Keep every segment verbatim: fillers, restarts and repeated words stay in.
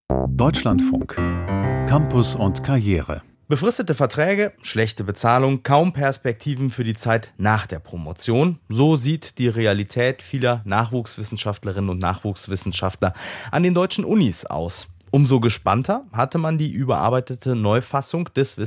Deutschlandfunk. Campus und Karriere. Befristete Verträge, schlechte Bezahlung, kaum Perspektiven für die Zeit nach der Promotion. So sieht die Realität vieler Nachwuchswissenschaftlerinnen und Nachwuchswissenschaftler an den deutschen Unis aus. Umso gespannter hatte man die überarbeitete Neufassung des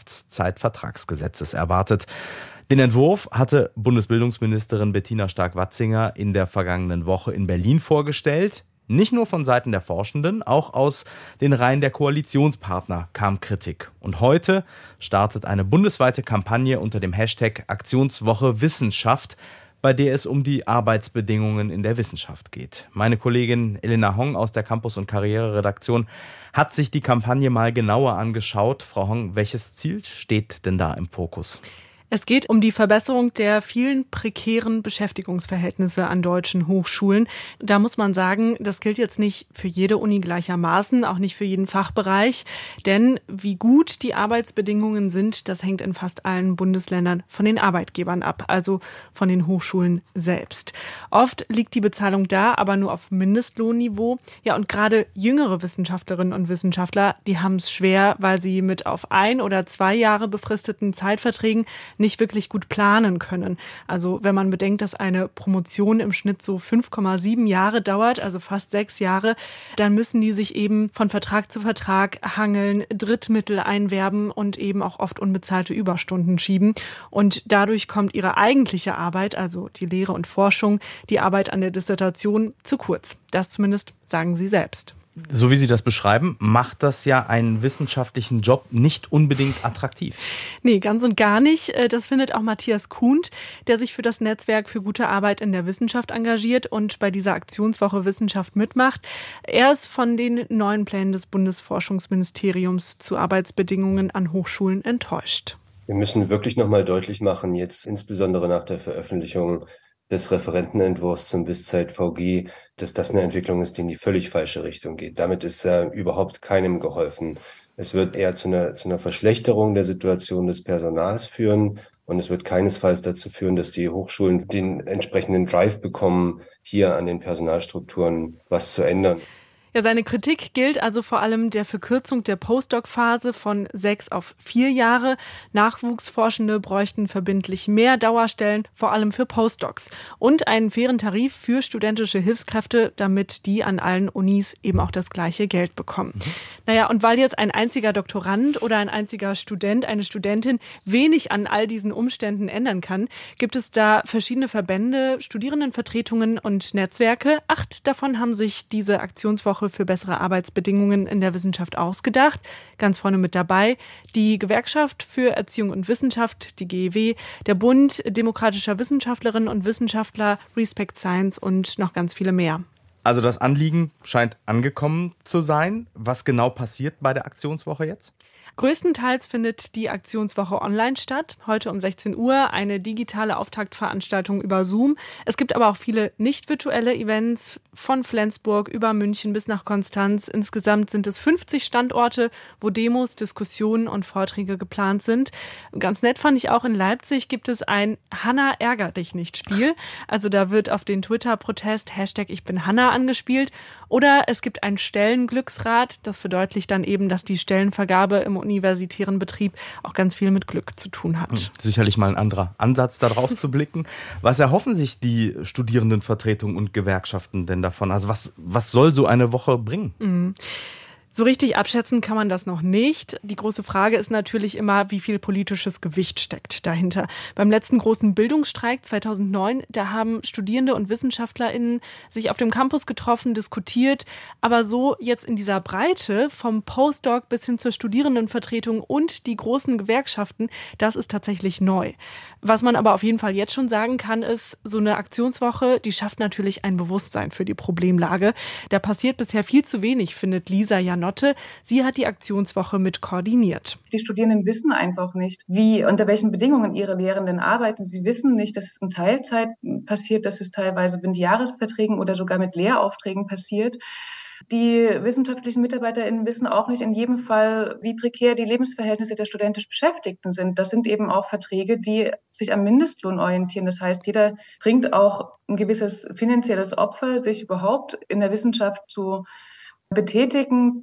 Wissenschaftszeitvertragsgesetzes erwartet. Den Entwurf hatte Bundesbildungsministerin Bettina Stark-Watzinger in der vergangenen Woche in Berlin vorgestellt. Nicht nur von Seiten der Forschenden, auch aus den Reihen der Koalitionspartner kam Kritik. Und heute startet eine bundesweite Kampagne unter dem Hashtag Aktionswoche Wissenschaft, bei der es um die Arbeitsbedingungen in der Wissenschaft geht. Meine Kollegin Elena Hong aus der Campus- und Karriere-Redaktion hat sich die Kampagne mal genauer angeschaut. Frau Hong, welches Ziel steht denn da im Fokus? Es geht um die Verbesserung der vielen prekären Beschäftigungsverhältnisse an deutschen Hochschulen. Da muss man sagen, das gilt jetzt nicht für jede Uni gleichermaßen, auch nicht für jeden Fachbereich. Denn wie gut die Arbeitsbedingungen sind, das hängt in fast allen Bundesländern von den Arbeitgebern ab, also von den Hochschulen selbst. Oft liegt die Bezahlung da, aber nur auf Mindestlohnniveau. Ja, und gerade jüngere Wissenschaftlerinnen und Wissenschaftler, die haben es schwer, weil sie mit auf ein oder zwei Jahre befristeten Zeitverträgen nicht wirklich gut planen können. Also wenn man bedenkt, dass eine Promotion im Schnitt so fünf Komma sieben Jahre dauert, also fast sechs Jahre, dann müssen die sich eben von Vertrag zu Vertrag hangeln, Drittmittel einwerben und eben auch oft unbezahlte Überstunden schieben. Und dadurch kommt ihre eigentliche Arbeit, also die Lehre und Forschung, die Arbeit an der Dissertation, zu kurz. Das zumindest sagen sie selbst. So wie Sie das beschreiben, macht das ja einen wissenschaftlichen Job nicht unbedingt attraktiv. Nee, ganz und gar nicht. Das findet auch Matthias Kuhnt, der sich für das Netzwerk für gute Arbeit in der Wissenschaft engagiert und bei dieser Aktionswoche Wissenschaft mitmacht. Er ist von den neuen Plänen des Bundesforschungsministeriums zu Arbeitsbedingungen an Hochschulen enttäuscht. Wir müssen wirklich nochmal deutlich machen, jetzt insbesondere nach der Veröffentlichung des Referentenentwurfs zum BizZeit-V G, dass das eine Entwicklung ist, die in die völlig falsche Richtung geht. Damit ist äh, überhaupt keinem geholfen. Es wird eher zu einer, zu einer Verschlechterung der Situation des Personals führen und es wird keinesfalls dazu führen, dass die Hochschulen den entsprechenden Drive bekommen, hier an den Personalstrukturen was zu ändern. Ja, seine Kritik gilt also vor allem der Verkürzung der Postdoc-Phase von sechs auf vier Jahre. Nachwuchsforschende bräuchten verbindlich mehr Dauerstellen, vor allem für Postdocs. Und einen fairen Tarif für studentische Hilfskräfte, damit die an allen Unis eben auch das gleiche Geld bekommen. Mhm. Naja, und weil jetzt ein einziger Doktorand oder ein einziger Student, eine Studentin wenig an all diesen Umständen ändern kann, gibt es da verschiedene Verbände, Studierendenvertretungen und Netzwerke. Acht davon haben sich diese Aktionswoche für bessere Arbeitsbedingungen in der Wissenschaft ausgedacht. Ganz vorne mit dabei die Gewerkschaft für Erziehung und Wissenschaft, die G E W, der Bund demokratischer Wissenschaftlerinnen und Wissenschaftler, Respect Science und noch ganz viele mehr. Also das Anliegen scheint angekommen zu sein. Was genau passiert bei der Aktionswoche jetzt? Größtenteils findet die Aktionswoche online statt. Heute um sechzehn Uhr eine digitale Auftaktveranstaltung über Zoom. Es gibt aber auch viele nicht virtuelle Events von Flensburg über München bis nach Konstanz. Insgesamt sind es fünfzig Standorte, wo Demos, Diskussionen und Vorträge geplant sind. Ganz nett fand ich auch, in Leipzig gibt es ein Hanna ärger dich nicht Spiel. Also da wird auf den Twitter-Protest Hashtag Ich bin Hanna angespielt. Oder es gibt ein Stellenglücksrad. Das verdeutlicht dann eben, dass die Stellenvergabe im universitären Betrieb auch ganz viel mit Glück zu tun hat. Sicherlich mal ein anderer Ansatz, darauf zu blicken. Was erhoffen sich die Studierendenvertretungen und Gewerkschaften denn davon? Also was, was soll so eine Woche bringen? Mhm. So richtig abschätzen kann man das noch nicht. Die große Frage ist natürlich immer, wie viel politisches Gewicht steckt dahinter. Beim letzten großen Bildungsstreik zweitausendneun, da haben Studierende und WissenschaftlerInnen sich auf dem Campus getroffen, diskutiert. Aber so jetzt in dieser Breite, vom Postdoc bis hin zur Studierendenvertretung und die großen Gewerkschaften, das ist tatsächlich neu. Was man aber auf jeden Fall jetzt schon sagen kann, ist, so eine Aktionswoche, die schafft natürlich ein Bewusstsein für die Problemlage. Da passiert bisher viel zu wenig, findet Lisa Janotte. Sie hat die Aktionswoche mit koordiniert. Die Studierenden wissen einfach nicht, wie, unter welchen Bedingungen ihre Lehrenden arbeiten. Sie wissen nicht, dass es in Teilzeit passiert, dass es teilweise mit Jahresverträgen oder sogar mit Lehraufträgen passiert. Die wissenschaftlichen MitarbeiterInnen wissen auch nicht in jedem Fall, wie prekär die Lebensverhältnisse der studentisch Beschäftigten sind. Das sind eben auch Verträge, die sich am Mindestlohn orientieren. Das heißt, jeder bringt auch ein gewisses finanzielles Opfer, sich überhaupt in der Wissenschaft zu betätigen.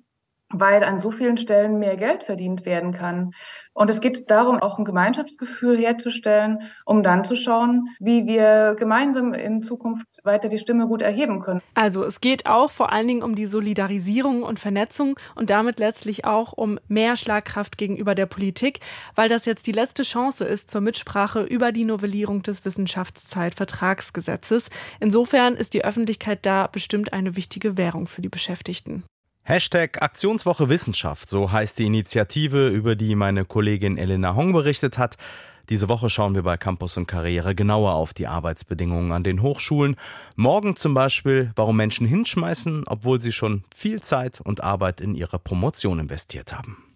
weil an so vielen Stellen mehr Geld verdient werden kann. Und es geht darum, auch ein Gemeinschaftsgefühl herzustellen, um dann zu schauen, wie wir gemeinsam in Zukunft weiter die Stimme gut erheben können. Also es geht auch vor allen Dingen um die Solidarisierung und Vernetzung und damit letztlich auch um mehr Schlagkraft gegenüber der Politik, weil das jetzt die letzte Chance ist zur Mitsprache über die Novellierung des Wissenschaftszeitvertragsgesetzes. Insofern ist die Öffentlichkeit da bestimmt eine wichtige Währung für die Beschäftigten. Hashtag Aktionswoche Wissenschaft, so heißt die Initiative, über die meine Kollegin Elena Hong berichtet hat. Diese Woche schauen wir bei Campus und Karriere genauer auf die Arbeitsbedingungen an den Hochschulen. Morgen zum Beispiel, warum Menschen hinschmeißen, obwohl sie schon viel Zeit und Arbeit in ihre Promotion investiert haben.